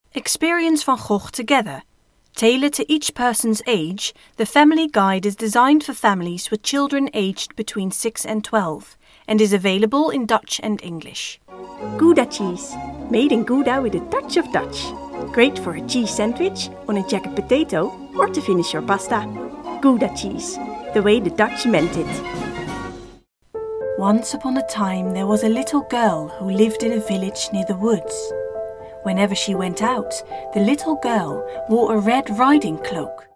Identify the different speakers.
Speaker 1: Experience Van Gogh together. Tailored to each person's age, the Family Guide is designed for families with children aged between 6 and 12 and is available in Dutch and English.
Speaker 2: Gouda cheese, made in Gouda with a touch of Dutch. Great for a cheese sandwich, on a jagged potato, or to finish your pasta. Gouda cheese, the way the Dutch meant it.
Speaker 1: Once upon a time there was a little girl who lived in a village near the woods. Whenever she went out, the little girl wore a red riding cloak.